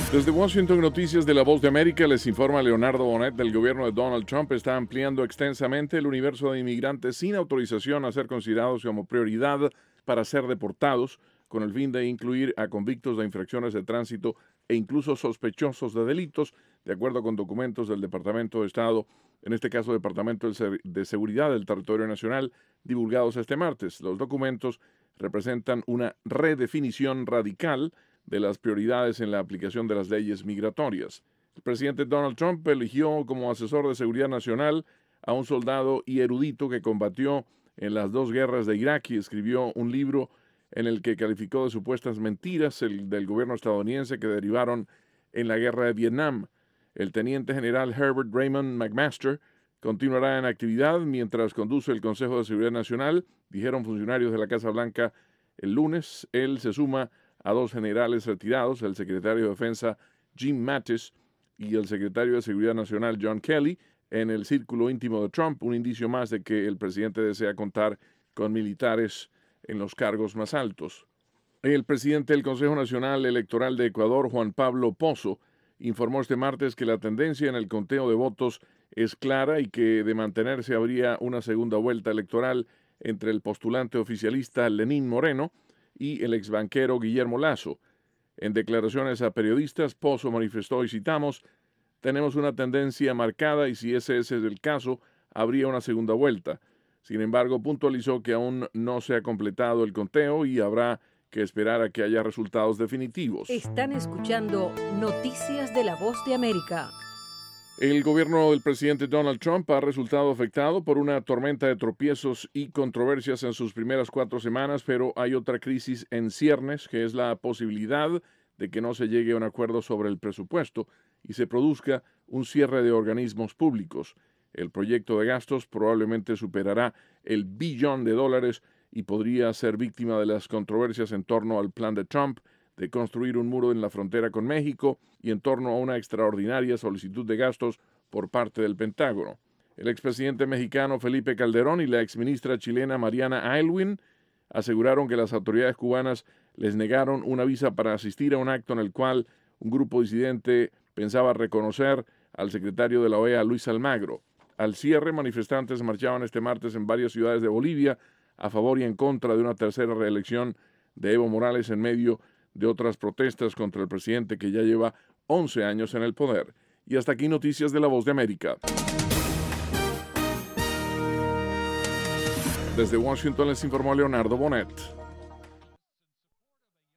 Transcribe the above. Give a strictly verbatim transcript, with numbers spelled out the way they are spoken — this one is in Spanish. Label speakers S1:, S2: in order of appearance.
S1: Desde Washington, Noticias de La Voz de América, les informa Leonardo Bonet. Del gobierno de Donald Trump está ampliando extensamente el universo de inmigrantes sin autorización a ser considerados como prioridad para ser deportados, con el fin de incluir a convictos de infracciones de tránsito e incluso sospechosos de delitos, de acuerdo con documentos del Departamento de Estado, en este caso Departamento de Seguridad del Territorio Nacional, divulgados este martes. Los documentos representan una redefinición radical de las prioridades en la aplicación de las leyes migratorias. El presidente Donald Trump eligió como asesor de seguridad nacional a un soldado y erudito que combatió en las dos guerras de Irak y escribió un libro en el que calificó de supuestas mentiras el, del gobierno estadounidense que derivaron en la guerra de Vietnam. El teniente general Herbert Raymond McMaster continuará en actividad mientras conduce el Consejo de Seguridad Nacional, dijeron funcionarios de la Casa Blanca el lunes. Él se suma a dos generales retirados, el secretario de Defensa Jim Mattis y el secretario de Seguridad Nacional John Kelly, en el círculo íntimo de Trump, un indicio más de que el presidente desea contar con militares en los cargos más altos. El presidente del Consejo Nacional Electoral de Ecuador, Juan Pablo Pozo, informó este martes que la tendencia en el conteo de votos es clara y que de mantenerse habría una segunda vuelta electoral entre el postulante oficialista Lenín Moreno y el exbanquero Guillermo Lasso. En declaraciones a periodistas, Pozo manifestó, y citamos, «Tenemos una tendencia marcada y si ese, ese es el caso, habría una segunda vuelta». Sin embargo, puntualizó que aún no se ha completado el conteo y habrá que esperar a que haya resultados definitivos.
S2: Están escuchando Noticias de La Voz de América.
S1: El gobierno del presidente Donald Trump ha resultado afectado por una tormenta de tropiezos y controversias en sus primeras cuatro semanas, pero hay otra crisis en ciernes, que es la posibilidad de que no se llegue a un acuerdo sobre el presupuesto y se produzca un cierre de organismos públicos. El proyecto de gastos probablemente superará el billón de dólares y podría ser víctima de las controversias en torno al plan de Trump de construir un muro en la frontera con México y en torno a una extraordinaria solicitud de gastos por parte del Pentágono. El expresidente mexicano Felipe Calderón y la exministra chilena Mariana Aylwin aseguraron que las autoridades cubanas les negaron una visa para asistir a un acto en el cual un grupo disidente pensaba reconocer al secretario de la O E A, Luis Almagro. Al cierre, manifestantes marchaban este martes en varias ciudades de Bolivia a favor y en contra de una tercera reelección de Evo Morales en medio de otras protestas contra el presidente que ya lleva once años en el poder. Y hasta aquí Noticias de La Voz de América. Desde Washington les informó Leonardo Bonet.